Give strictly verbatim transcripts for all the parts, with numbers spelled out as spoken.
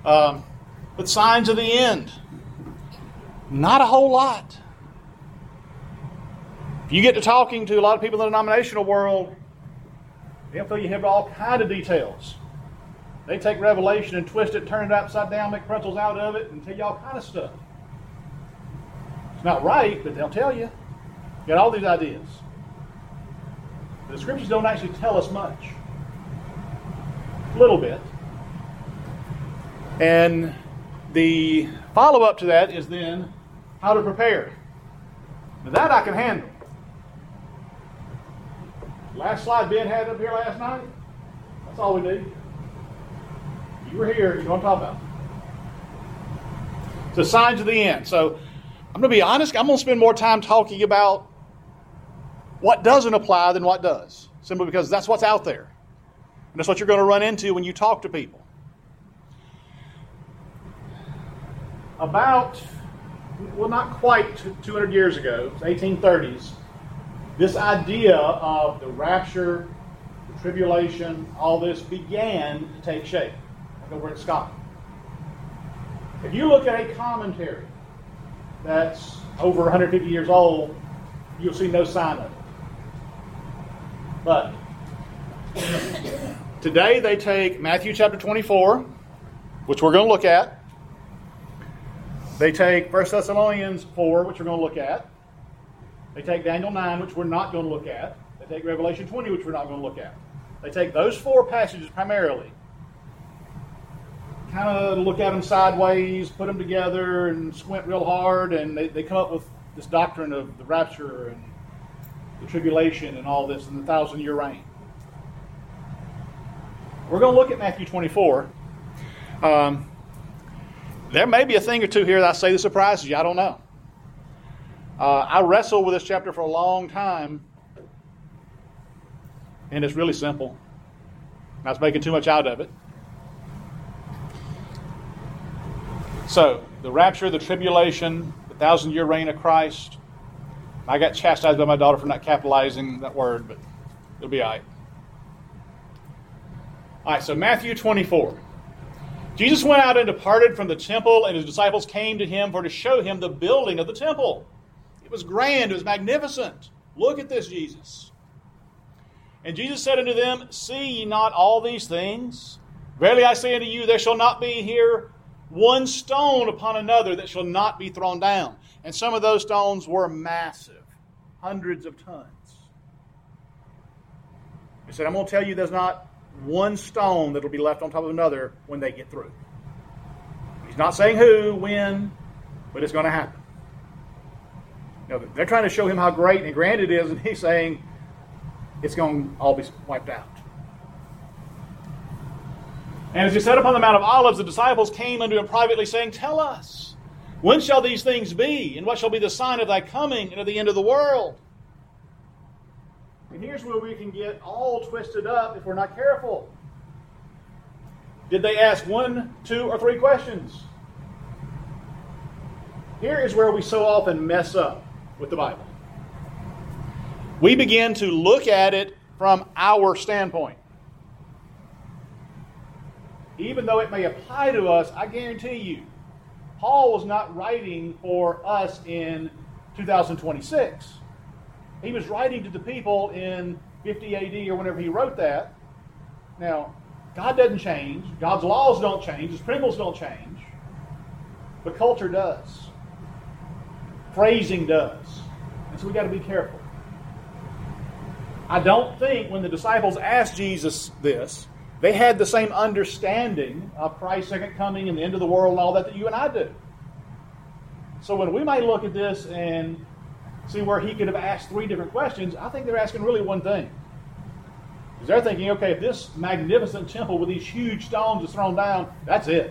Um, but signs of the end, not a whole lot. If you get to talking to a lot of people in the denominational world, they'll fill you head with all kind of details. They take Revelation and twist it, turn it upside down, make pretzels out of it, and tell you all kind of stuff. It's not right, but they'll tell you. You got all these ideas. The Scriptures don't actually tell us much. A little bit. And the follow-up to that is then how to prepare. Now that I can handle. Last slide Ben had up here last night. That's all we need. You were here. You know what I'm talking about. So signs of the end. So I'm going to be honest. I'm going to spend more time talking about what doesn't apply than what does. Simply because that's what's out there. And that's what you're going to run into when you talk to people. About, well, not quite two hundred years ago, it's eighteen thirties, this idea of the rapture, the tribulation, all this began to take shape. Like over in Scotland. If you look at a commentary that's over one hundred fifty years old, you'll see no sign of it. But today they take Matthew chapter twenty-four, which we're going to look at. They take First Thessalonians four, which we're going to look at. They take Daniel nine, which we're not going to look at. They take Revelation twenty, which we're not going to look at. They take those four passages primarily, kind of look at them sideways, put them together, and squint real hard, and they, they come up with this doctrine of the rapture and the tribulation and all this and the thousand-year reign. We're going to look at Matthew twenty-four. Um, there may be a thing or two here that I say that surprises you. I don't know. Uh, I wrestled with this chapter for a long time, and it's really simple. I was making too much out of it. So, the rapture, the tribulation, the thousand-year reign of Christ. I got chastised by my daughter for not capitalizing that word, but it'll be all right. All right, so Matthew twenty-four. Jesus went out and departed from the temple, and his disciples came to him for to show him the building of the temple. It was grand, it was magnificent. Look at this, Jesus. And Jesus said unto them, See ye not all these things? Verily I say unto you, there shall not be here one stone upon another that shall not be thrown down. And some of those stones were massive, hundreds of tons. He said, I'm going to tell you there's not one stone that will be left on top of another when they get through. He's not saying who, when, but it's going to happen. You know, they're trying to show him how great and grand it is, and he's saying it's going to all be wiped out. And as he sat upon the Mount of Olives, the disciples came unto him privately, saying, Tell us, when shall these things be? And what shall be the sign of thy coming and of the end of the world? And here's where we can get all twisted up if we're not careful. Did they ask one, two, or three questions? Here is where we so often mess up with the Bible. We begin to look at it from our standpoint. Even though it may apply to us, I guarantee you, Paul was not writing for us in two thousand twenty-six. He was writing to the people in fifty A D or whenever he wrote that. Now, God doesn't change. God's laws don't change. His principles don't change. But culture does. Phrasing does. And so we've got to be careful. I don't think when the disciples asked Jesus this, they had the same understanding of Christ's second coming and the end of the world and all that that you and I do. So when we might look at this and see where he could have asked three different questions, I think they're asking really one thing. Because they're thinking, okay, if this magnificent temple with these huge stones is thrown down, that's it.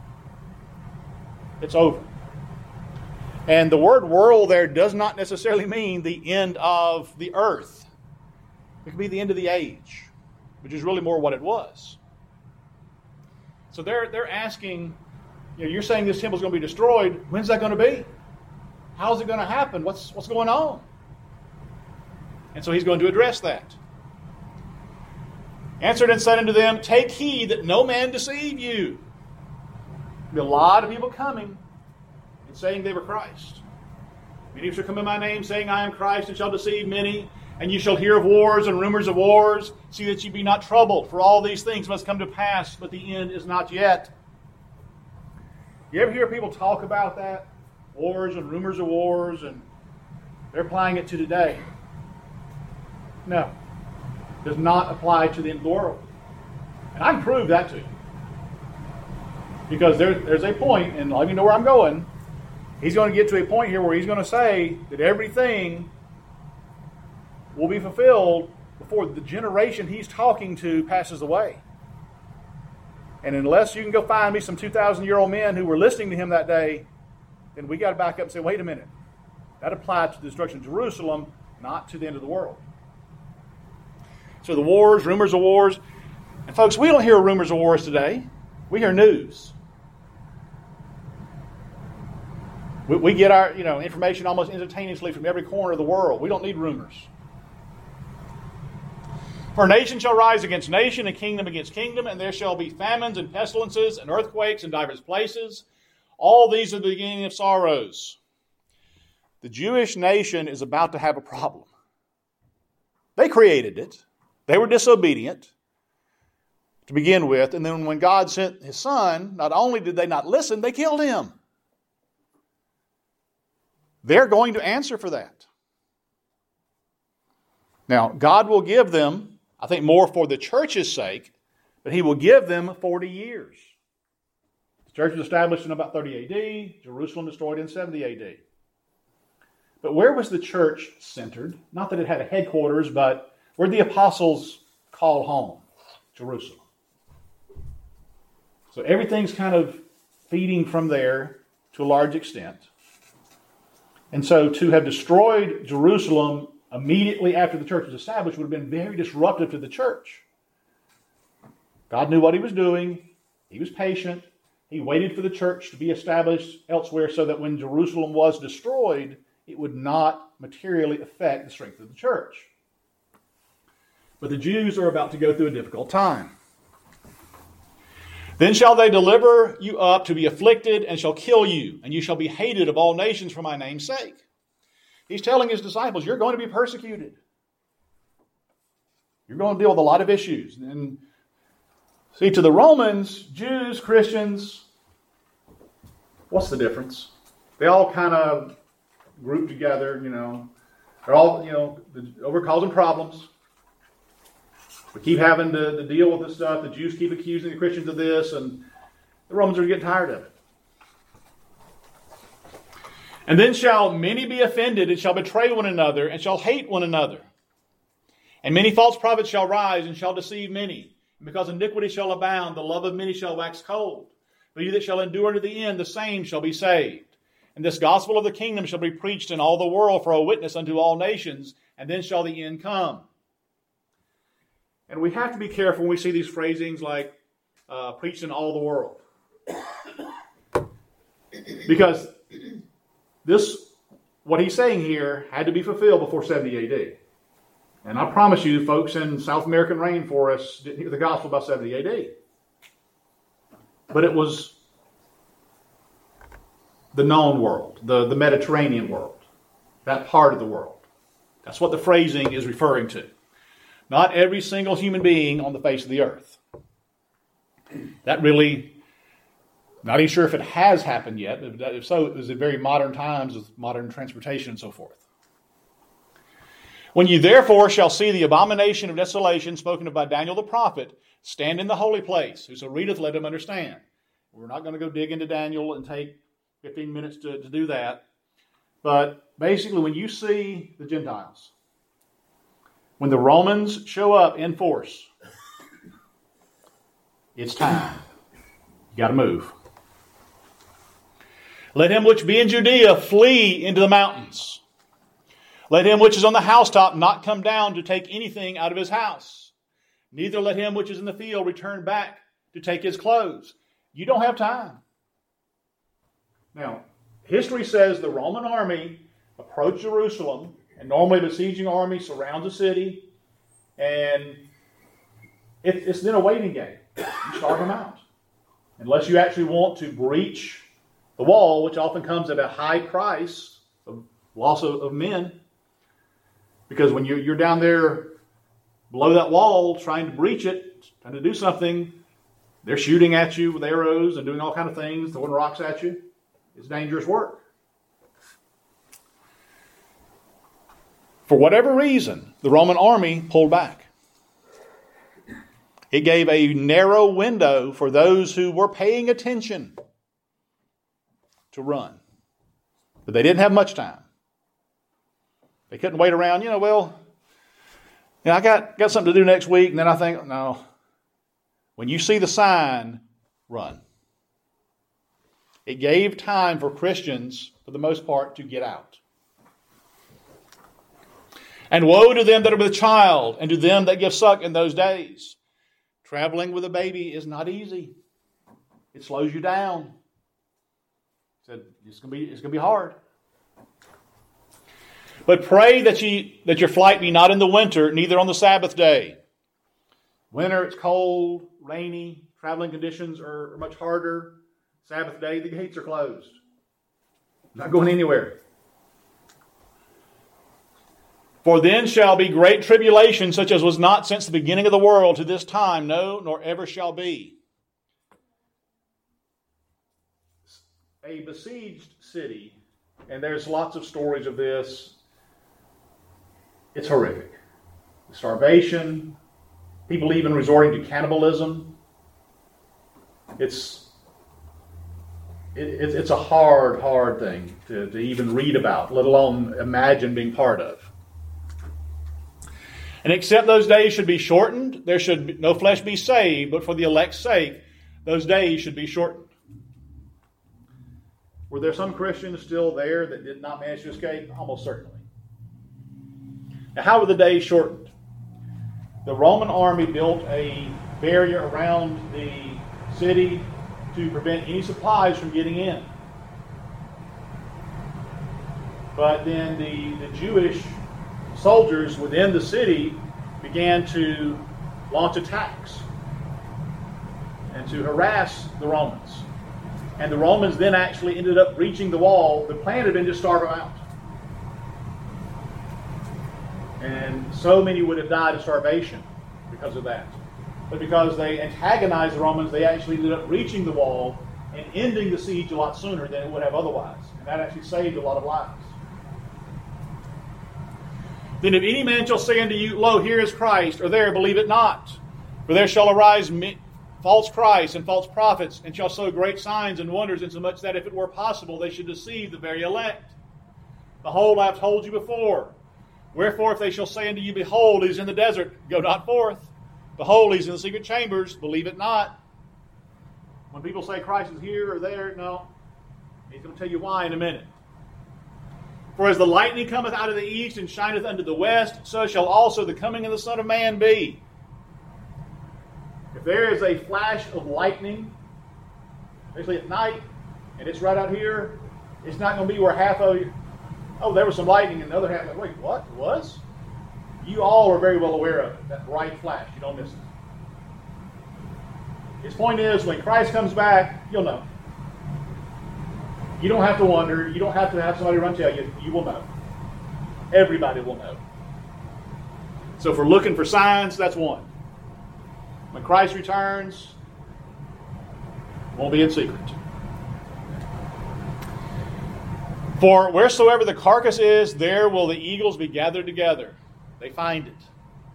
It's over. And the word world there does not necessarily mean the end of the earth. It could be the end of the age, which is really more what it was. So they're they're asking, you know, you're saying this temple is going to be destroyed. When's that going to be? How's it going to happen? What's what's going on? And so he's going to address that. Answered and said unto them, Take heed that no man deceive you. be a lot of people coming and saying they were Christ. Many shall come in my name, saying, I am Christ, and shall deceive many. And you shall hear of wars and rumors of wars. See that ye be not troubled, for all these things must come to pass, but the end is not yet. You ever hear people talk about that? Wars and rumors of wars, and they're applying it to today. No. It does not apply to the end of the world. And I can prove that to you. Because there, there's a point, and let me know where I'm going. He's going to get to a point here where he's going to say that everything will be fulfilled before the generation he's talking to passes away. And unless you can go find me some two thousand year old men who were listening to him that day, then we got to back up and say, wait a minute. That applied to the destruction of Jerusalem, not to the end of the world. So the wars, rumors of wars. And folks, we don't hear rumors of wars today. We hear news. We, we get our you know information almost instantaneously from every corner of the world. We don't need rumors. For nation shall rise against nation, and kingdom against kingdom, and there shall be famines and pestilences and earthquakes in divers places. All these are the beginning of sorrows. The Jewish nation is about to have a problem. They created it. They were disobedient to begin with, and then when God sent His Son, not only did they not listen, they killed Him. They're going to answer for that. Now, God will give them, I think more for the church's sake, but He will give them forty years. The church was established in about thirty A D, Jerusalem destroyed in seventy A D. But where was the church centered? Not that it had a headquarters, but where the apostles called home? Jerusalem. So everything's kind of feeding from there to a large extent. And so to have destroyed Jerusalem immediately after the church was established would have been very disruptive to the church. God knew what He was doing. He was patient. He waited for the church to be established elsewhere so that when Jerusalem was destroyed, it would not materially affect the strength of the church. But the Jews are about to go through a difficult time. Then shall they deliver you up to be afflicted, and shall kill you, and you shall be hated of all nations for my name's sake. He's telling His disciples, you're going to be persecuted. You're going to deal with a lot of issues. And see, to the Romans, Jews, Christians, what's the difference? They all kind of group together, you know. They're all, you know, over causing problems. We keep having to, to deal with this stuff. The Jews keep accusing the Christians of this, and the Romans are getting tired of it. And then shall many be offended, and shall betray one another, and shall hate one another. And many false prophets shall rise, and shall deceive many. And because iniquity shall abound, the love of many shall wax cold. But he that shall endure unto the end, the same shall be saved. And this gospel of the kingdom shall be preached in all the world for a witness unto all nations, and then shall the end come. And we have to be careful when we see these phrasings like uh, preached in all the world. Because this, what he's saying here, had to be fulfilled before seventy A D. And I promise you, folks in South American rainforests didn't hear the gospel about seventy A D. But it was the known world, the, the Mediterranean world, that part of the world. That's what the phrasing is referring to. Not every single human being on the face of the earth. That really, not even sure if it has happened yet. If so, it was in very modern times with modern transportation and so forth. When you therefore shall see the abomination of desolation spoken of by Daniel the prophet, stand in the holy place. Whoso readeth, let him understand. We're not going to go dig into Daniel and take fifteen minutes to, to do that. But basically, when you see the Gentiles, when the Romans show up in force, it's time. You got to move. Let him which be in Judea flee into the mountains. Let him which is on the housetop not come down to take anything out of his house. Neither let him which is in the field return back to take his clothes. You don't have time. Now, history says the Roman army approached Jerusalem, and normally the besieging army surrounds the city, and it, it's then a waiting game. You starve them out. unless you actually want to breach the wall, which often comes at a high price of loss of, of men. Because when you're, you're down there below that wall trying to breach it, trying to do something, they're shooting at you with arrows and doing all kinds of things, throwing rocks at you. It's dangerous work. For whatever reason, the Roman army pulled back. It gave a narrow window for those who were paying attention to run. But they didn't have much time. They couldn't wait around, you know, well, you know, I got, got something to do next week, and then I think, no. When you see the sign, run. It gave time for Christians, for the most part, to get out. And woe to them that are with child, and to them that give suck in those days. Traveling with a baby is not easy. It slows you down. Said it's gonna be it's gonna be hard. But pray that ye that your flight be not in the winter, neither on the Sabbath day. Winter, it's cold, rainy, traveling conditions are much harder. Sabbath day, the gates are closed. Not going anywhere. For then shall be great tribulation, such as was not since the beginning of the world to this time, no, nor ever shall be. A besieged city, and there's lots of stories of this, it's horrific. The starvation, people even resorting to cannibalism. It's it, it, it's a hard, hard thing to, to even read about, let alone imagine being part of. And except those days should be shortened, there should be, no flesh be saved, but for the elect's sake, those days should be shortened. Were there some Christians still there that did not manage to escape? Almost certainly. Now, how were the days shortened? The Roman army built a barrier around the city to prevent any supplies from getting in. But then the, the Jewish soldiers within the city began to launch attacks and to harass the Romans. And the Romans then actually ended up breaching the wall. The plan had been to starve them out. And so many would have died of starvation because of that. But because they antagonized the Romans, they actually ended up breaching the wall and ending the siege a lot sooner than it would have otherwise. And that actually saved a lot of lives. Then if any man shall say unto you, Lo, here is Christ, or there, believe it not. For there shall arise false Christs and false prophets, and shall show great signs and wonders, insomuch that if it were possible, they should deceive the very elect. Behold, I have told you before. Wherefore, if they shall say unto you, Behold, he is in the desert, go not forth. Behold, he is in the secret chambers, believe it not. When people say Christ is here or there, no. He's going to tell you why in a minute. For as the lightning cometh out of the east and shineth unto the west, so shall also the coming of the Son of Man be. If there is a flash of lightning, especially at night, and it's right out here, it's not going to be where half of you, oh, there was some lightning, and the other half, like, wait, what? It was? You all are very well aware of it, that bright flash. You don't miss it. His point is, when Christ comes back, you'll know. You don't have to wonder. You don't have to have somebody run tell you. You will know. Everybody will know. So if we're looking for signs, that's one. When Christ returns, it won't be in secret. For wheresoever the carcass is, there will the eagles be gathered together. They find it.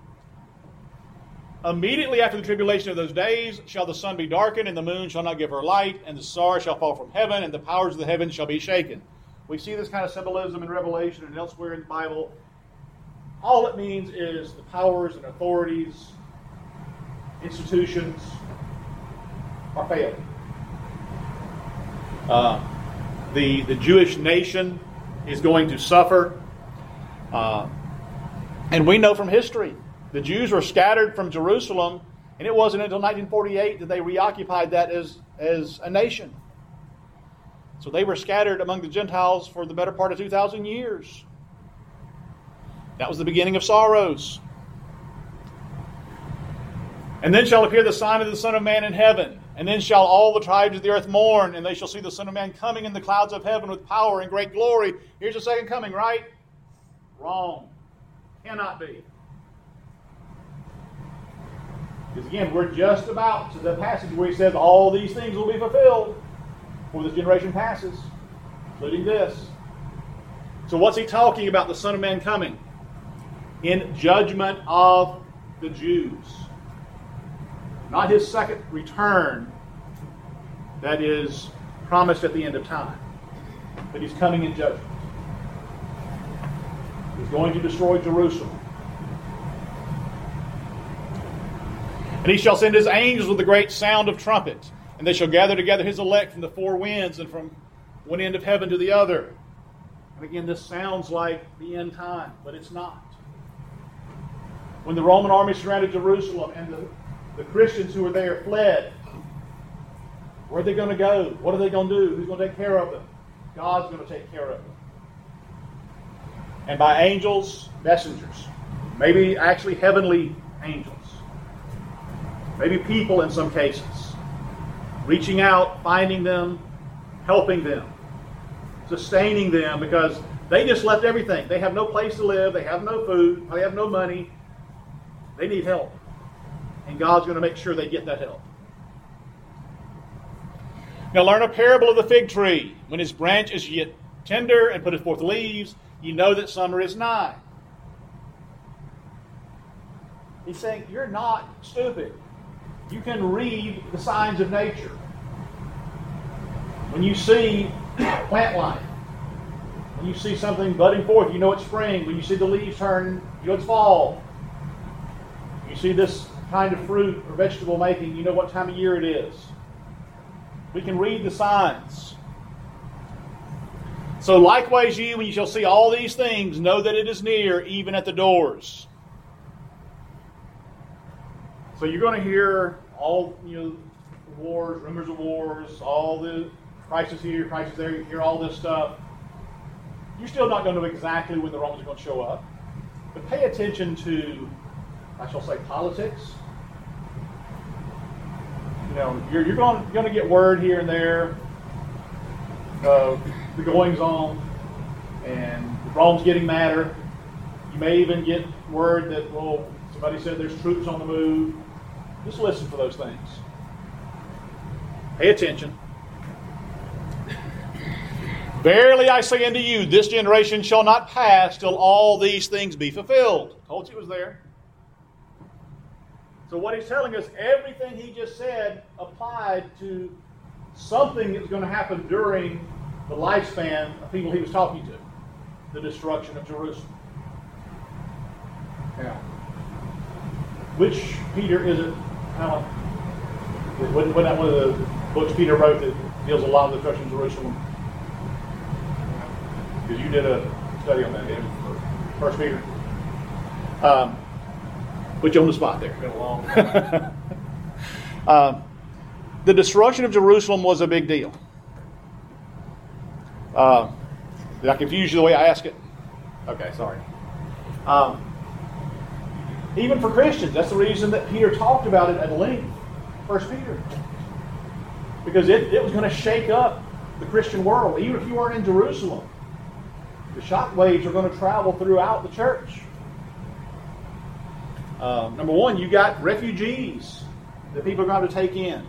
Immediately after the tribulation of those days shall the sun be darkened, and the moon shall not give her light, and the stars shall fall from heaven, and the powers of the heavens shall be shaken. We see this kind of symbolism in Revelation and elsewhere in the Bible. All it means is the powers and authorities, institutions are failing. Uh, the, the Jewish nation is going to suffer. Uh, and we know from history, the Jews were scattered from Jerusalem, and it wasn't until nineteen forty-eight that they reoccupied that as, as a nation. So they were scattered among the Gentiles for the better part of two thousand years. That was the beginning of sorrows. And then shall appear the sign of the Son of Man in heaven, And then shall all the tribes of the earth mourn, and they shall see the Son of Man coming in the clouds of heaven with power and great glory. Here's the second coming, right? Wrong. Cannot be. Because again, we're just about to the passage where he says all these things will be fulfilled before this generation passes, including this. So what's he talking about, the Son of Man coming? In judgment of the Jews. Not his second return that is promised at the end of time. But he's coming in judgment. He's going to destroy Jerusalem. And he shall send his angels with a great sound of trumpet, and they shall gather together his elect from the four winds and from one end of heaven to the other. And again, this sounds like the end time, but it's not. When the Roman army surrounded Jerusalem and the The Christians who were there fled. Where are they going to go? What are they going to do? Who's going to take care of them? God's going to take care of them. And by angels, messengers. Maybe actually heavenly angels. Maybe people in some cases. Reaching out, finding them, helping them. Sustaining them because they just left everything. They have no place to live. They have no food. They have no money. They need help. And God's going to make sure they get that help. Now learn a parable of the fig tree. When his branch is yet tender and putteth forth leaves, you know that summer is nigh. He's saying, you're not stupid. You can read the signs of nature. When you see plant life, when you see something budding forth, you know it's spring. When you see the leaves turn, you know it's fall. You see this kind of fruit or vegetable making, you know what time of year it is. We can read the signs. So likewise you, when you shall see all these things, know that it is near, even at the doors. So you're going to hear all, you know, wars, rumors of wars, all the crisis here, crisis there, you hear all this stuff. You're still not going to know exactly when the Romans are going to show up. But pay attention to, I shall say, politics. You know, you're, you're going, you're going to get word here and there of the goings on, and Rome's getting madder. You may even get word that, well, somebody said there's troops on the move. Just listen for those things. Pay attention. Verily I say unto you, this generation shall not pass till all these things be fulfilled. Told you it was there. So what he's telling us, everything he just said applied to something that was going to happen during the lifespan of people he was talking to. The destruction of Jerusalem. Now, which Peter is it? Alan? Wasn't that one of the books Peter wrote that deals a lot with the destruction of Jerusalem? Because you did a study on that, didn't you? First Peter. Um, put you on the spot there. Been a long time. um, the destruction of Jerusalem was a big deal. Uh, did I confuse you the way I asked it? Okay, sorry. Um, even for Christians, that's the reason that Peter talked about it at length. First Peter. Because it, it was going to shake up the Christian world. Even if you weren't in Jerusalem, the shock waves are going to travel throughout the church. Uh, number one, you got refugees that people are going to take in.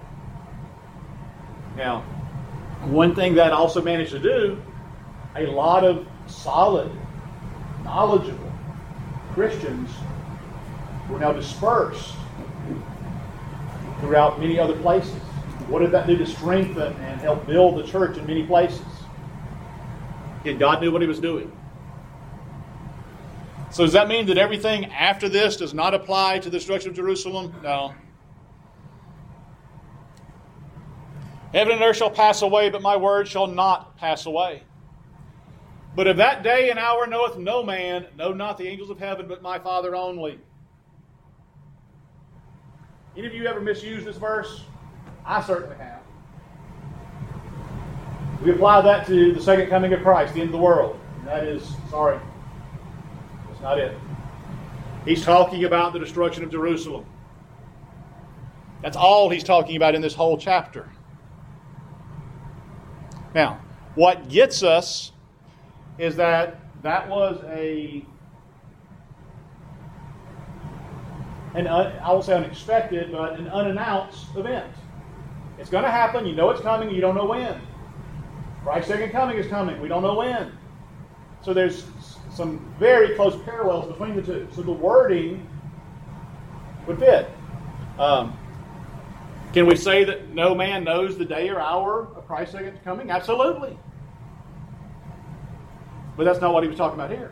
Now, one thing that also managed to do, a lot of solid, knowledgeable Christians were now dispersed throughout many other places. What did that do to strengthen and help build the church in many places? And God knew what he was doing. So does that mean that everything after this does not apply to the destruction of Jerusalem? No. Heaven and earth shall pass away, but my word shall not pass away. But of that day and hour knoweth no man, no not the angels of heaven, but my Father only. Any of you ever misused this verse? I certainly have. We apply that to the second coming of Christ, the end of the world. And that is, sorry, that's not it. He's talking about the destruction of Jerusalem. That's all he's talking about in this whole chapter. Now, what gets us is that that was a, an un, I won't say unexpected, but an unannounced event. It's going to happen. You know it's coming. You don't know when. Christ's second coming is coming. We don't know when. So there's some very close parallels between the two. So the wording would fit. Um, can we say that no man knows the day or hour of Christ's second coming? Absolutely. But that's not what he was talking about here.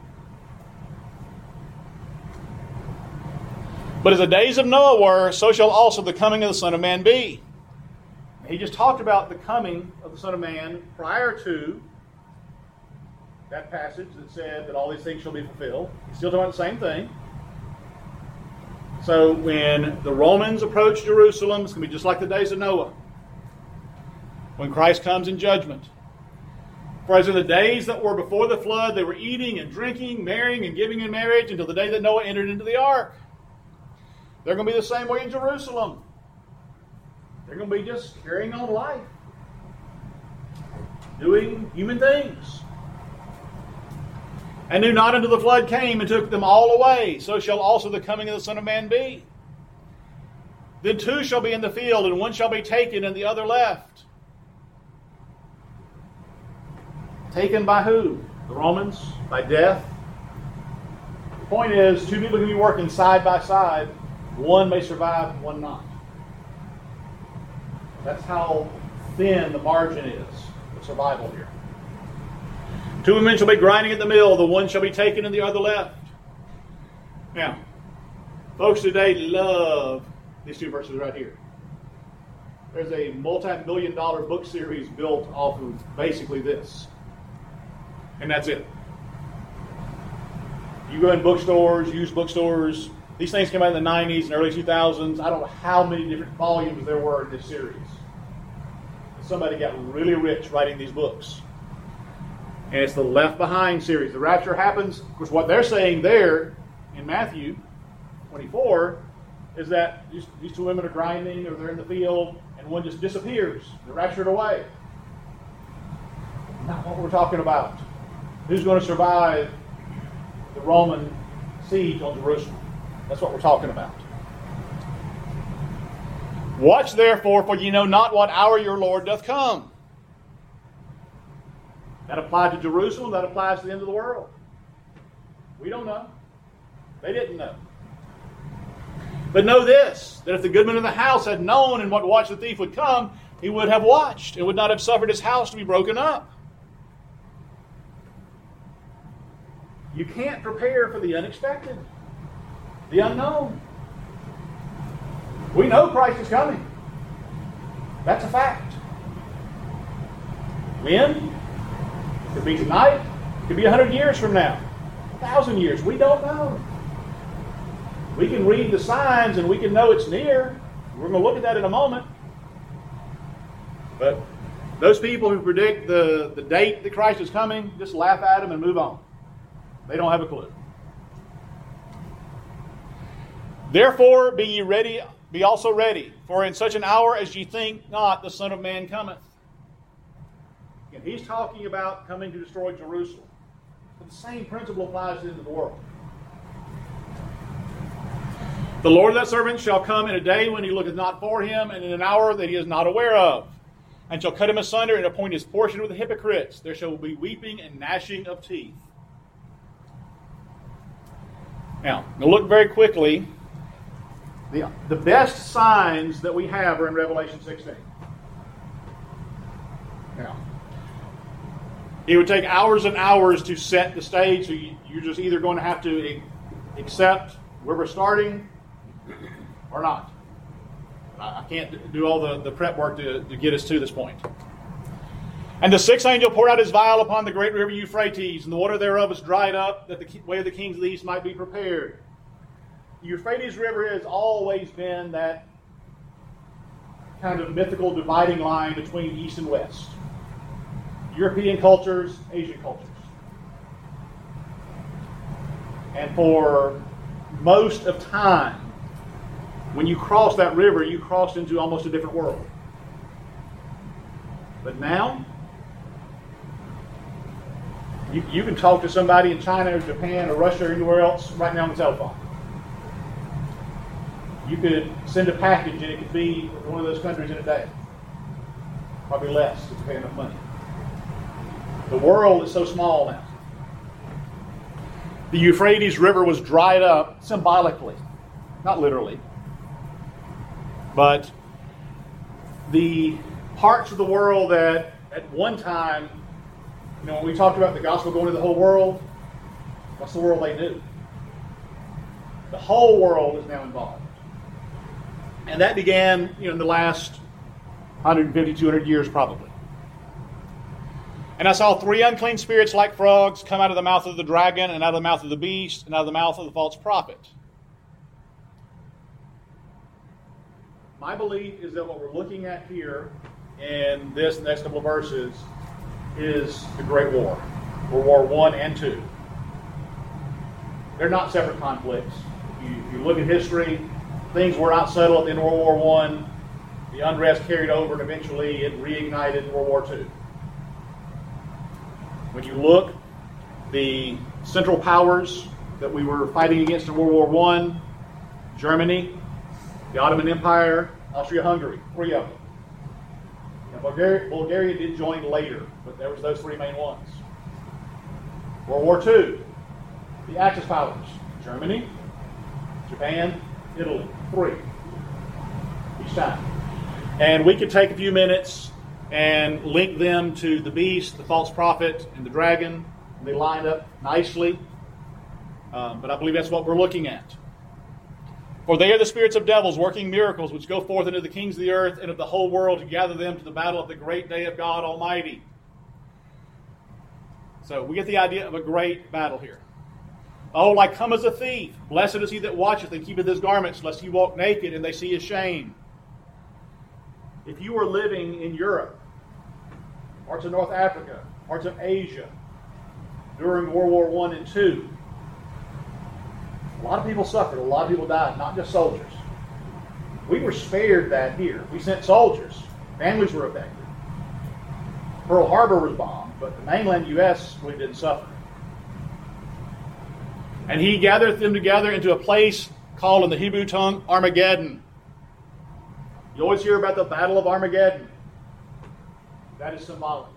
But as the days of Noah were, so shall also the coming of the Son of Man be. He just talked about the coming of the Son of Man prior to that passage that said that all these things shall be fulfilled. He's still talking about the same thing. So when the Romans approach Jerusalem, it's going to be just like the days of Noah, when Christ comes in judgment. For as in the days that were before the flood, they were eating and drinking, marrying and giving in marriage until the day that Noah entered into the ark. They're going to be the same way in Jerusalem. They're going to be just carrying on life, doing human things. And knew not until the flood came and took them all away. So shall also the coming of the Son of Man be. Then two shall be in the field, and one shall be taken, and the other left. Taken by who? The Romans? By death? The point is, two people can be working side by side. One may survive, one not. That's how thin the margin is of survival here. Two women shall be grinding at the mill, the one shall be taken and the other left. Now, folks today love these two verses right here. There's a multi-million dollar book series built off of basically this. And that's it. You go in bookstores, used bookstores. These things came out in the nineties and early two thousands. I don't know how many different volumes there were in this series. Somebody got really rich writing these books. And it's the Left Behind series. The rapture happens. Of course, what they're saying there in Matthew twenty-four is that these, these two women are grinding or they're in the field and one just disappears. They're raptured away. Not what we're talking about. Who's going to survive the Roman siege on Jerusalem? That's what we're talking about. Watch therefore, for ye know not what hour your Lord doth come. That applied to Jerusalem. That applies to the end of the world. We don't know. They didn't know. But know this, that if the goodman of the house had known in what watch the thief would come, he would have watched and would not have suffered his house to be broken up. You can't prepare for the unexpected, the unknown. We know Christ is coming. That's a fact. When? It could be tonight. It could be a hundred years from now. A thousand years. We don't know. We can read the signs and we can know it's near. We're going to look at that in a moment. But those people who predict the, the date that Christ is coming, just laugh at them and move on. They don't have a clue. Therefore be ye ready, be also ready, for in such an hour as ye think not, the Son of Man cometh. And he's talking about coming to destroy Jerusalem. But the same principle applies to the world. The Lord of that servant shall come in a day when he looketh not for him, and in an hour that he is not aware of, and shall cut him asunder and appoint his portion with the hypocrites. There shall be weeping and gnashing of teeth. Now, now look very quickly. The, the best signs that we have are in Revelation sixteen. Now, it would take hours and hours to set the stage, so you, you're just either going to have to accept where we're starting or not. I, I can't do all the, the prep work to, to get us to this point. And the sixth angel poured out his vial upon the great river Euphrates, and the water thereof was dried up, that the way of the kings of the east might be prepared. The Euphrates River has always been that kind of mythical dividing line between east and west. European cultures, Asian cultures. And for most of time, When you cross that river, you crossed into almost a different world. But now, you, you can talk to somebody in China or Japan or Russia or anywhere else right now on the telephone. You could send a package and it could be one of those countries in a day. Probably less if you pay enough money. The world is so small now. The Euphrates River was dried up symbolically, not literally. But the parts of the world that at one time, you know, when we talked about the gospel going to the whole world, what's the world they knew? The whole world is now involved. And that began, you know, in the last one hundred fifty, two hundred years probably. And I saw three unclean spirits like frogs come out of the mouth of the dragon, and out of the mouth of the beast, and out of the mouth of the false prophet. My belief is that what we're looking at here in this next couple of verses is the Great War. World War One and Two. They're not separate conflicts. If you, if you look at history, things were not settled in World War One. The unrest carried over, and eventually it reignited World War Two. When you look, the Central Powers that we were fighting against in World War One, Germany, the Ottoman Empire, Austria-Hungary, three of them. Now, Bulgaria, Bulgaria did join later, but there was those three main ones. World War Two, the Axis powers, Germany, Japan, Italy, three each time. And we could take a few minutes and link them to the beast, the false prophet, and the dragon. And they line up nicely. Um, but I believe that's what we're looking at. For they are the spirits of devils working miracles, which go forth into the kings of the earth and of the whole world to gather them to the battle of the great day of God Almighty. So we get the idea of a great battle here. Oh, like come as a thief. Blessed is he that watcheth and keepeth his garments, lest he walk naked and they see his shame. If you were living in Europe, parts of North Africa, parts of Asia, during World War One and Two, a lot of people suffered, a lot of people died, not just soldiers. We were spared that here. We sent soldiers. Families were affected. Pearl Harbor was bombed, but the mainland U S really didn't suffer. And he gathereth them together into a place called in the Hebrew tongue Armageddon. You always hear about the Battle of Armageddon. That is symbolic.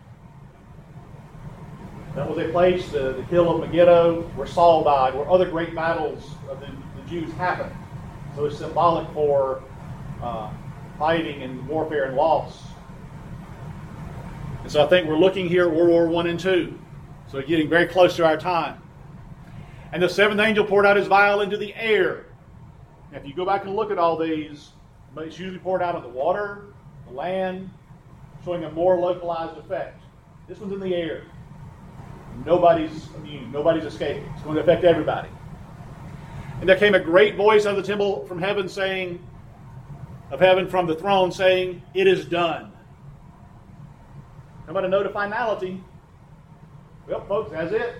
That was a place, the, the hill of Megiddo, where Saul died, where other great battles of the, the Jews happened. So it's symbolic for uh, fighting and warfare and loss. And so I think we're looking here at World War One and Two. So getting very close to our time. And the seventh angel poured out his vial into the air. Now, if you go back and look at all these, it's usually poured out on the water, the land, showing a more localized effect. This one's in the air. Nobody's immune. Nobody's escaping. It's going to affect everybody. And there came a great voice out of the temple from heaven saying, of heaven from the throne saying, it is done. How about a note of finality? Well, folks, that's it.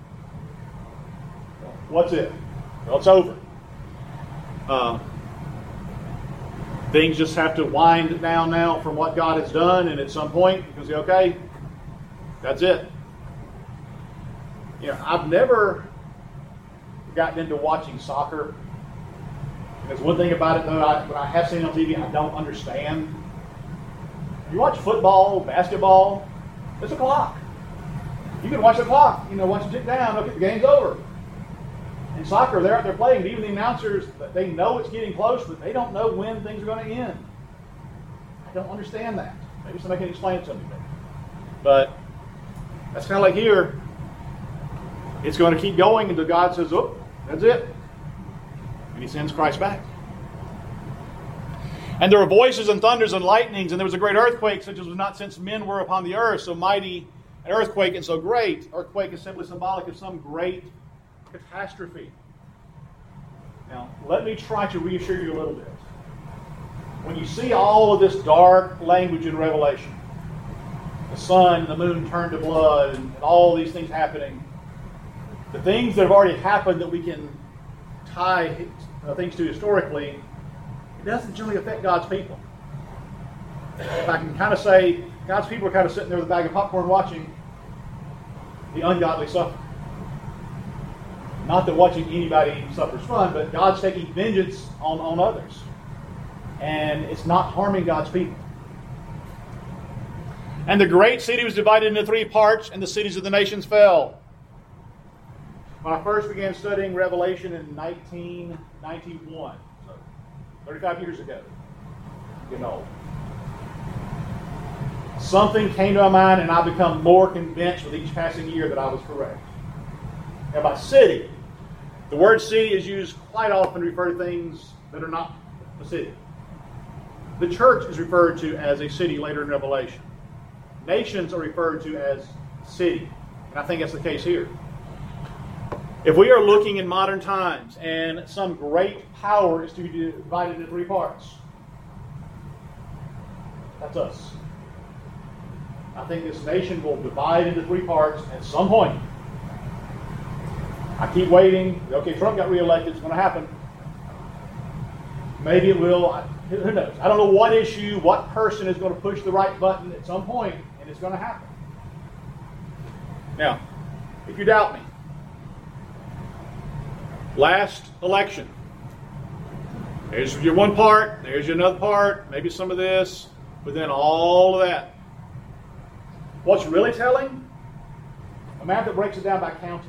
What's it? Well, it's over. Uh, things just have to wind down now from what God has done, and at some point you can say, okay, that's it. You know, I've never gotten into watching soccer. There's one thing about it, though, I, when I have seen it on T V, I don't understand. You watch football, basketball, there's a clock. You can watch the clock. You know, once you tick down, okay, the game's over. In soccer, they're out there playing. Even the announcers, they know it's getting close, but they don't know when things are going to end. I don't understand that. Maybe somebody can explain it to me. But that's kind of like here. It's going to keep going until God says, oh, that's it. And he sends Christ back. And there were voices and thunders and lightnings, and there was a great earthquake, such as was not since men were upon the earth, so mighty an earthquake and so great. Earthquake is simply symbolic of some great catastrophe. Now, let me try to reassure you a little bit. When you see all of this dark language in Revelation, the sun and the moon turned to blood, and, and all these things happening, the things that have already happened that we can tie uh, things to historically, it doesn't generally affect God's people. If I can kind of say, God's people are kind of sitting there with a bag of popcorn watching the ungodly suffer. Not that watching anybody suffer is fun, but God's taking vengeance on, on others. And it's not harming God's people. And the great city was divided into three parts, and the cities of the nations fell. When I first began studying Revelation in nineteen ninety-one, so thirty-five years ago, getting old, something came to my mind, and I've become more convinced with each passing year that I was correct. Now, by city, the word city is used quite often to refer to things that are not a city. The church is referred to as a city later in Revelation. Nations are referred to as city. And I think that's the case here. If we are looking in modern times and some great power is to be divided into three parts, that's us. I think this nation will divide into three parts at some point. I keep waiting. Okay, Trump got reelected. It's going to happen. Maybe it will. Who knows? I don't know what issue, what person is going to push the right button at some point, and it's going to happen. Now, if you doubt me, last election, there's your one part, there's your another part, maybe some of this, but then all of that. What's really telling? A map that breaks it down by county.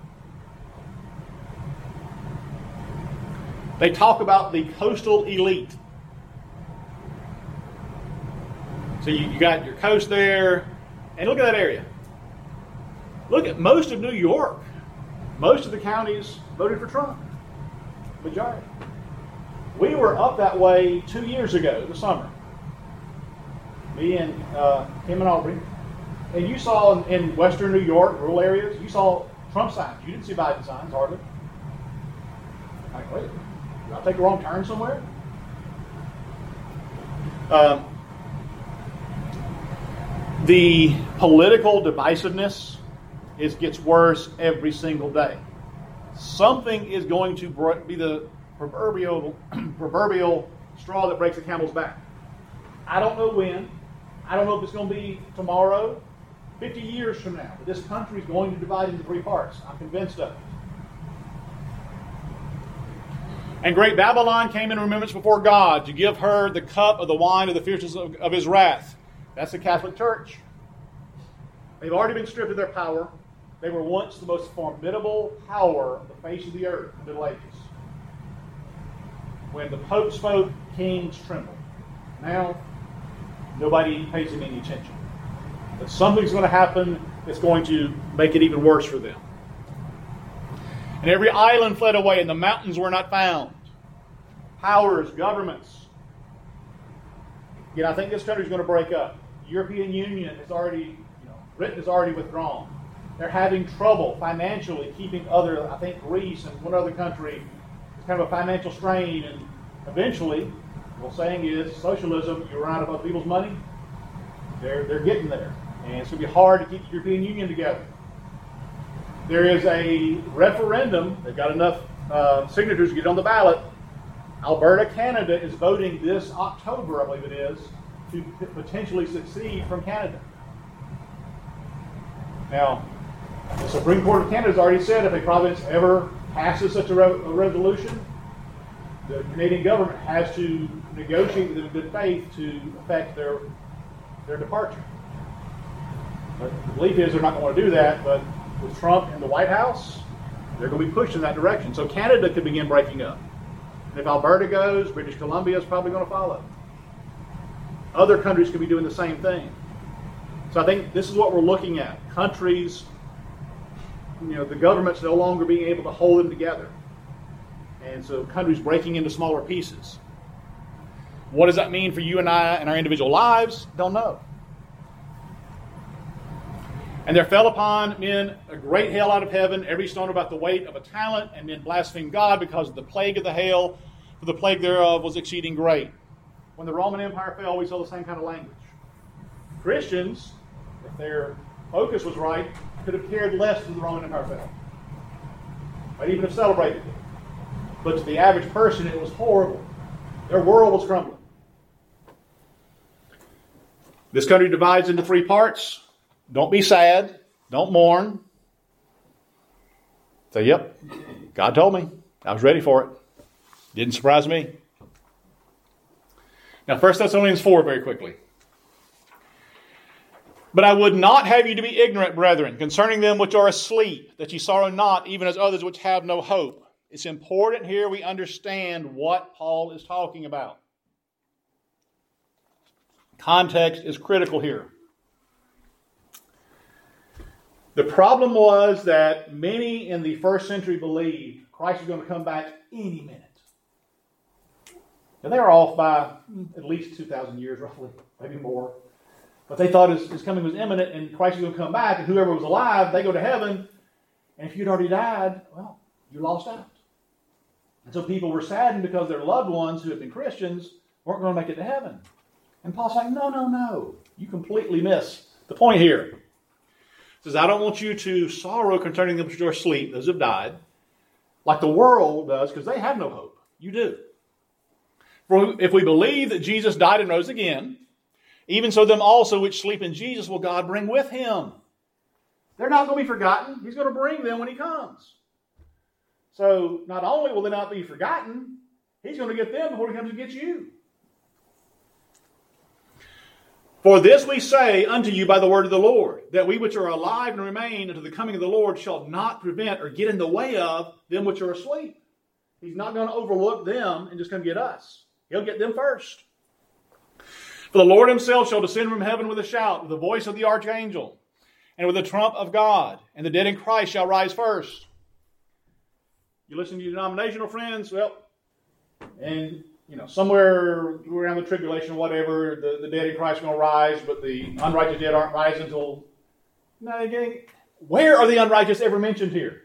They talk about the coastal elite. So you, you got your coast there, and look at that area. Look at most of New York. Most of the counties voted for Trump. Majority. We were up that way two years ago, the summer. Me and uh, Kim and Aubrey. And you saw in, in western New York, rural areas, you saw Trump signs. You didn't see Biden signs, hardly. Like, wait, did I take a wrong turn somewhere? Um, the political divisiveness is gets worse every single day. Something is going to be the proverbial proverbial straw that breaks the camel's back. I don't know when. I don't know if it's going to be tomorrow, fifty years from now. But this country is going to divide into three parts. I'm convinced of it. And great Babylon came in remembrance before God to give her the cup of the wine of the fierceness of, of his wrath. That's the Catholic Church. They've already been stripped of their power. They were once the most formidable power on the face of the earth in the Middle Ages. When the Pope spoke, kings trembled. Now, nobody pays them any attention. But something's going to happen that's going to make it even worse for them. And every island fled away, and the mountains were not found. Powers, governments. Again, I think this country is going to break up. The European Union has already, you know, Britain has already withdrawn. They're having trouble financially keeping other, I think Greece and one other country, it's kind of a financial strain. And eventually, the old saying is, socialism, you run out of other people's money. They're, they're getting there. And it's going to be hard to keep the European Union together. There is a referendum. They've got enough uh, signatures to get on the ballot. Alberta, Canada is voting this October, I believe it is, to p- potentially secede from Canada. Now, the Supreme Court of Canada has already said if a province ever passes such a, re- a resolution, the Canadian government has to negotiate with them in good faith to affect their, their departure. But the belief is they're not going to do that, but with Trump in the White House, they're going to be pushed in that direction. So Canada could begin breaking up. And if Alberta goes, British Columbia is probably going to follow. Other countries could be doing the same thing. So I think this is what we're looking at. Countries, you know, the governments no longer being able to hold them together. And so countries breaking into smaller pieces. What does that mean for you and I and our individual lives? Don't know. And there fell upon men a great hail out of heaven, every stone about the weight of a talent, and men blasphemed God because of the plague of the hail, for the plague thereof was exceeding great. When the Roman Empire fell, we saw the same kind of language. Christians, if their focus was right, could have cared less than the Roman Empire fell. Might even have celebrated it. But to the average person, it was horrible. Their world was crumbling. This country divides into three parts. Don't be sad. Don't mourn. Say, yep, God told me. I was ready for it. Didn't surprise me. Now, First Thessalonians four very quickly. But I would not have you to be ignorant, brethren, concerning them which are asleep, that ye sorrow not, even as others which have no hope. It's important here we understand what Paul is talking about. Context is critical here. The problem was that many in the first century believed Christ was going to come back any minute. Now, they were off by at least two thousand years, roughly, maybe more. But they thought his, his coming was imminent and Christ was going to come back, and whoever was alive, they go to heaven. And if you'd already died, well, you lost out. And so people were saddened because their loved ones who had been Christians weren't going to make it to heaven. And Paul's saying, no, no, no. You completely miss the point here. He says, I don't want you to sorrow concerning them which are asleep, those who have died, like the world does, because they have no hope. You do. For if we believe that Jesus died and rose again, even so them also which sleep in Jesus will God bring with him. They're not going to be forgotten. He's going to bring them when he comes. So not only will they not be forgotten, he's going to get them before he comes to get you. For this we say unto you by the word of the Lord, that we which are alive and remain unto the coming of the Lord shall not prevent or get in the way of them which are asleep. He's not going to overlook them and just come get us. He'll get them first. For the Lord himself shall descend from heaven with a shout, with the voice of the archangel, and with the trump of God, and the dead in Christ shall rise first. You listen to your denominational friends, well, and you know, somewhere around the tribulation or whatever, the, the dead in Christ are going to rise, but the unrighteous dead aren't rising until... No, again, where are the unrighteous ever mentioned here?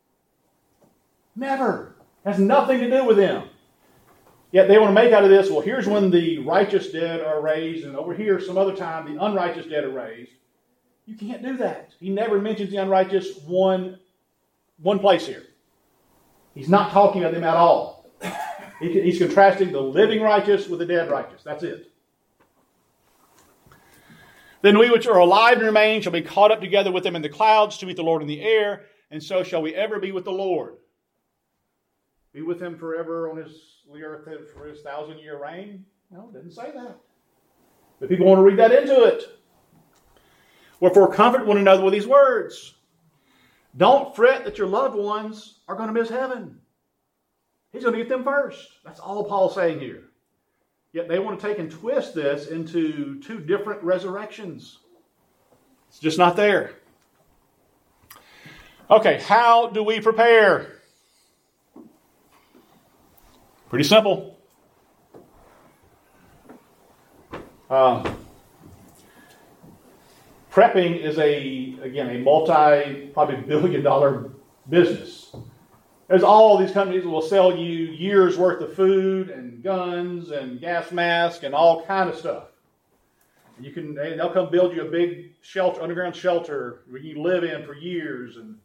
Never. Has nothing to do with them. Yet they want to make out of this, well, here's when the righteous dead are raised, and over here, some other time, the unrighteous dead are raised. You can't do that. He never mentions the unrighteous one, one place here. He's not talking about them at all. He's contrasting the living righteous with the dead righteous. That's it. Then we which are alive and remain shall be caught up together with them in the clouds to meet the Lord in the air, and so shall we ever be with the Lord. Be with him forever on his the earth for his thousand year reign? No, it doesn't say that. But people want to read that into it. Wherefore comfort one another with these words. Don't fret that your loved ones are going to miss heaven. He's going to get them first. That's all Paul's saying here. Yet they want to take and twist this into two different resurrections. It's just not there. Okay, how do we prepare? Pretty simple. Um, prepping is a, again, a multi, probably billion dollar business. There's all these companies that will sell you years worth of food and guns and gas masks and all kind of stuff. You can, they'll come build you a big shelter, underground shelter where you live in for years. And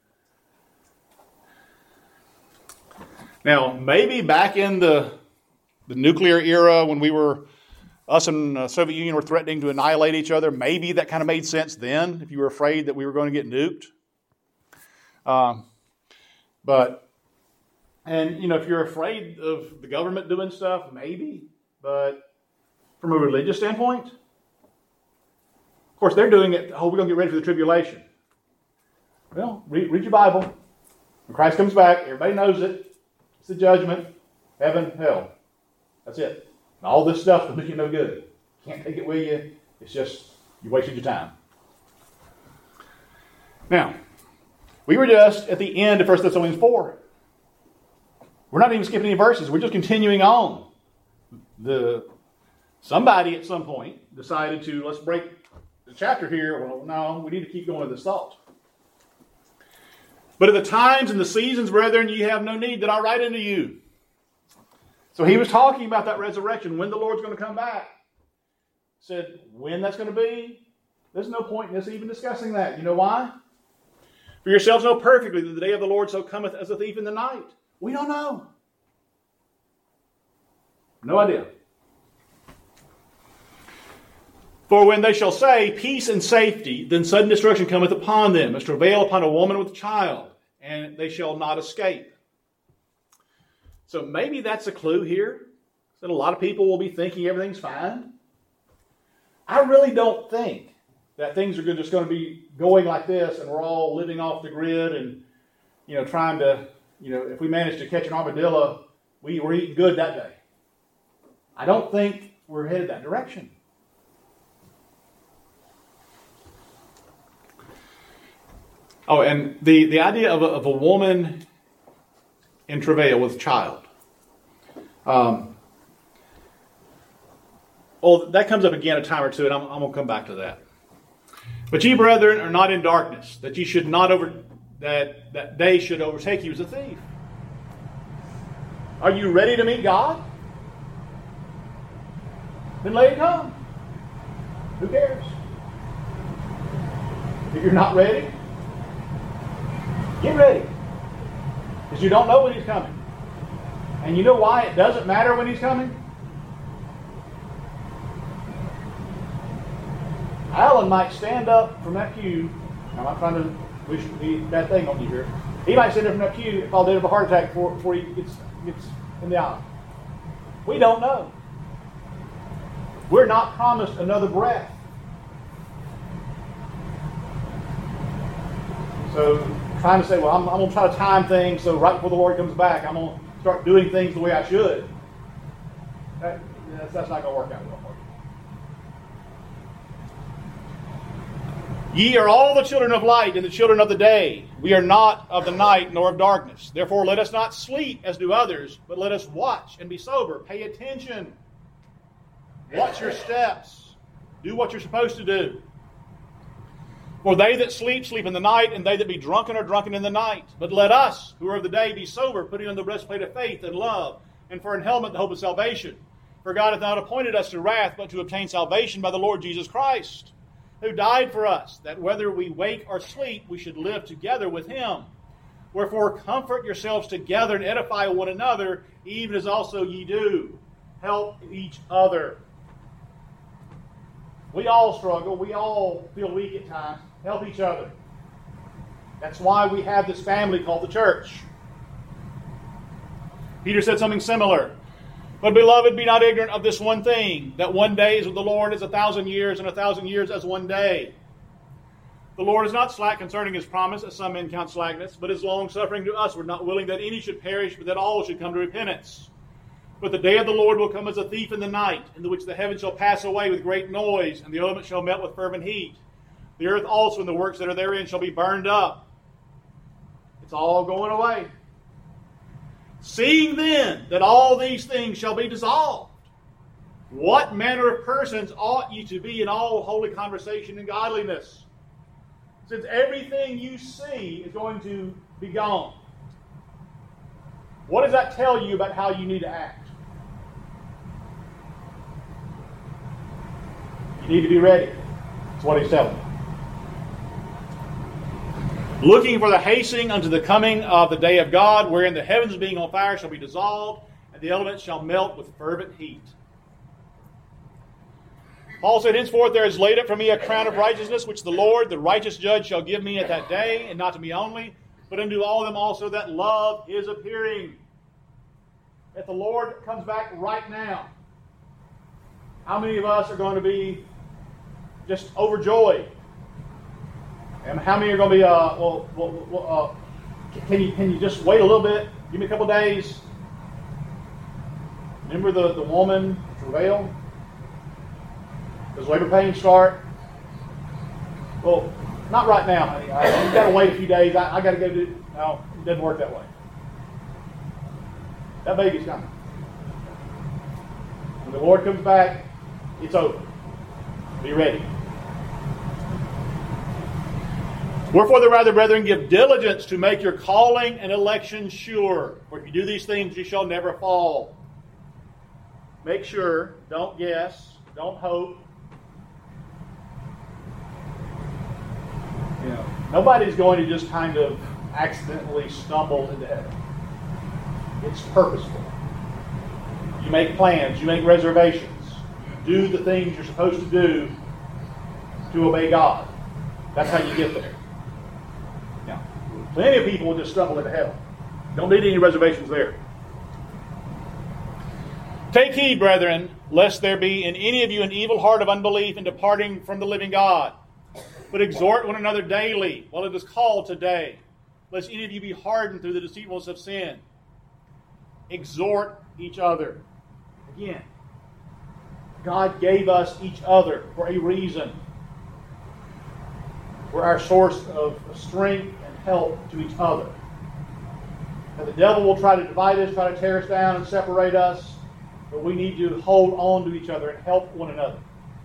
now, maybe back in the the nuclear era when we were, us and the Soviet Union were threatening to annihilate each other, maybe that kind of made sense then if you were afraid that we were going to get nuked. Um, but, and you know, if you're afraid of the government doing stuff, maybe. But from a religious standpoint, of course, they're doing it, oh, we're going to get ready for the tribulation. Well, read, read your Bible. When Christ comes back, everybody knows it. It's the judgment, heaven, hell. That's it. And all this stuff will do you no good. Can't take it with you. It's just, you wasted your time. Now, we were just at the end of First Thessalonians four. We're not even skipping any verses. We're just continuing on. The Somebody at some point decided to, let's break the chapter here. Well, no, we need to keep going with this thought. But at the times and the seasons, brethren, ye have no need that I write unto you. So he was talking about that resurrection, when the Lord's going to come back. Said, when that's going to be, there's no point in us even discussing that. You know why? For yourselves know perfectly that the day of the Lord so cometh as a thief in the night. We don't know. No idea. For when they shall say, peace and safety, then sudden destruction cometh upon them, as travail upon a woman with a child, and they shall not escape. So maybe that's a clue here, that a lot of people will be thinking everything's fine. I really don't think that things are just going to be going like this, and we're all living off the grid, and you know, trying to, you know, if we manage to catch an armadillo, we were eating good that day. I don't think we're headed that direction. Oh, and the, the idea of a, of a woman in travail with child. Um, well, that comes up again a time or two, and I'm, I'm going to come back to that. But ye, brethren, are not in darkness, that ye should not over that that day should overtake you as a thief. Are you ready to meet God? Then let it come. Who cares? If you're not ready, get ready. Because you don't know when He's coming. And you know why it doesn't matter when He's coming? Alan might stand up from that pew. I'm not trying to wish the bad thing on you here. He might stand up from that pew and fall dead of a heart attack before, before he gets, gets in the aisle. We don't know. We're not promised another breath. So trying to say, well, I'm, I'm going to try to time things so right before the Lord comes back, I'm going to start doing things the way I should. That, that's, that's not going to work out well for you. Ye are all the children of light and the children of the day. We are not of the night nor of darkness. Therefore let us not sleep as do others, but let us watch and be sober. Pay attention. Watch your steps. Do what you're supposed to do. For they that sleep, sleep in the night, and they that be drunken are drunken in the night. But let us, who are of the day, be sober, putting on the breastplate of faith and love, and for an helmet the hope of salvation. For God hath not appointed us to wrath, but to obtain salvation by the Lord Jesus Christ, who died for us, that whether we wake or sleep, we should live together with Him. Wherefore comfort yourselves together and edify one another, even as also ye do. Help each other. We all struggle. We all feel weak at times. Help each other. That's why we have this family called the church. Peter said something similar. But beloved, be not ignorant of this one thing, that one day is with the Lord as a thousand years, and a thousand years as one day. The Lord is not slack concerning His promise, as some men count slackness, but is long-suffering to us. We're not willing that any should perish, but that all should come to repentance. But the day of the Lord will come as a thief in the night, in the which the heavens shall pass away with great noise, and the elements shall melt with fervent heat. The earth also and the works that are therein shall be burned up. It's all going away. Seeing then that all these things shall be dissolved, what manner of persons ought ye to be in all holy conversation and godliness? Since everything you see is going to be gone, what does that tell you about how you need to act? You need to be ready. That's what He's telling you. Looking for the hastening unto the coming of the day of God, wherein the heavens being on fire shall be dissolved, and the elements shall melt with fervent heat. Paul said, henceforth there is laid up for me a crown of righteousness, which the Lord, the righteous judge, shall give me at that day, and not to me only, but unto all them also that love His appearing. If the Lord comes back right now, how many of us are going to be just overjoyed? And how many are going to be, uh, well, well uh, can you can you just wait a little bit? Give me a couple days. Remember the, the woman, travail? Does labor pains start? Well, not right now, honey. I, you've got to wait a few days. I, I got to go do it. No, it doesn't work that way. That baby's coming. When the Lord comes back, it's over. Be ready. Wherefore the rather, brethren, give diligence to make your calling and election sure. For if you do these things, you shall never fall. Make sure. Don't guess. Don't hope. You know, nobody's going to just kind of accidentally stumble into heaven. It's purposeful. You make plans. You make reservations. You do the things you're supposed to do to obey God. That's how you get there. Now, plenty of people will just stumble into hell. Don't need any reservations there. Take heed, brethren, lest there be in any of you an evil heart of unbelief in departing from the living God. But exhort one another daily, while it is called today, lest any of you be hardened through the deceitfulness of sin. Exhort each other. Again, God gave us each other for a reason. We're our source of strength and help to each other. Now, the devil will try to divide us, try to tear us down and separate us, but we need to hold on to each other and help one another.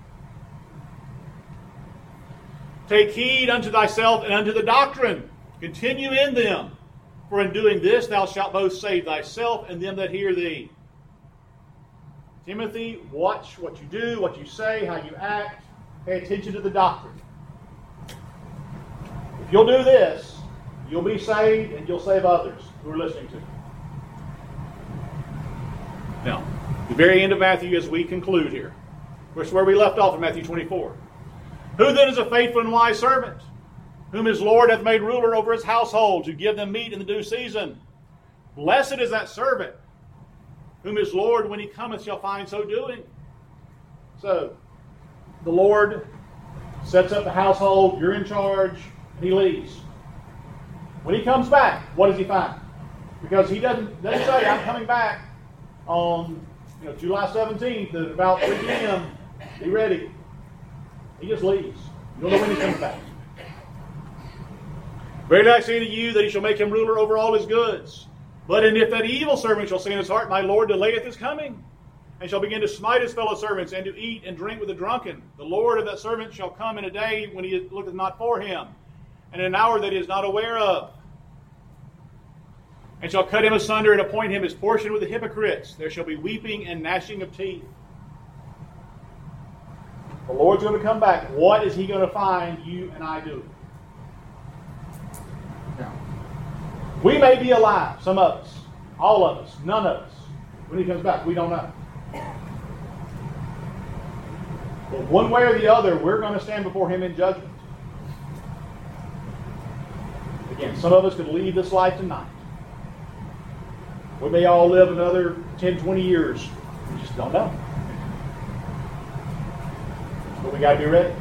Take heed unto thyself and unto the doctrine. Continue in them. For in doing this thou shalt both save thyself and them that hear thee. Timothy, watch what you do, what you say, how you act. Pay attention to the doctrine. If you'll do this, you'll be saved and you'll save others who are listening to you. Now, the very end of Matthew as we conclude here. Which is where we left off in Matthew twenty-four. Who then is a faithful and wise servant, whom his Lord hath made ruler over his household, to give them meat in the due season? Blessed is that servant, whom his Lord, when he cometh, shall find so doing. So, the Lord sets up the household, you're in charge, and he leaves. When he comes back, what does he find? Because he doesn't, doesn't say, I'm coming back on you know, July seventeenth at about three p.m. Be ready. He just leaves. You don't know when he comes back. Verily I say to you that he shall make him ruler over all his goods. But and if that evil servant shall say in his heart, My Lord delayeth his coming, and shall begin to smite his fellow servants, and to eat and drink with the drunken, the Lord of that servant shall come in a day when he looketh not for him, and in an hour that he is not aware of, and shall cut him asunder and appoint him his portion with the hypocrites. There shall be weeping and gnashing of teeth. The Lord's going to come back. What is he going to find you and I doing? Now, we may be alive, some of us, all of us, none of us. When he comes back, we don't know. But one way or the other, we're going to stand before him in judgment. Again, some of us could leave this life tonight. We may all live another ten, twenty years. We just don't know. But we got to be ready.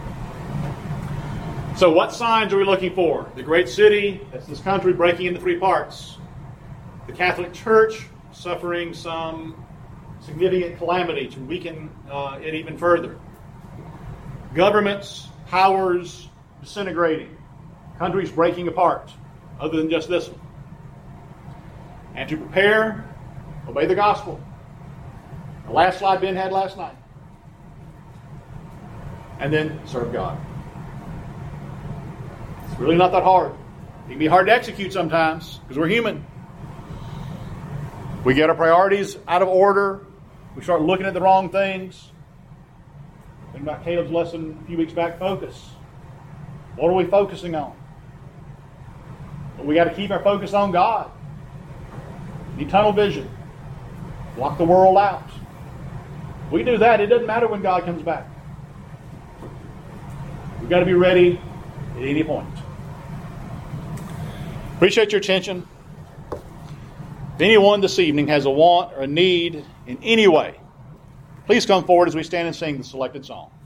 So what signs are we looking for? The great city, that's this country, breaking into three parts. The Catholic Church suffering some significant calamity to weaken uh, it even further. Governments, powers disintegrating. Countries breaking apart, other than just this one. And to prepare, obey the gospel. The last slide Ben had last night. And then serve God. It's really not that hard. It can be hard to execute sometimes because we're human. We get our priorities out of order. We start looking at the wrong things. Think about Caleb's lesson a few weeks back, focus. What are we focusing on? But we got to keep our focus on God. Need tunnel vision. Block the world out. We do that, it doesn't matter when God comes back. We've got to be ready at any point. Appreciate your attention. If anyone this evening has a want or a need in any way, please come forward as we stand and sing the selected song.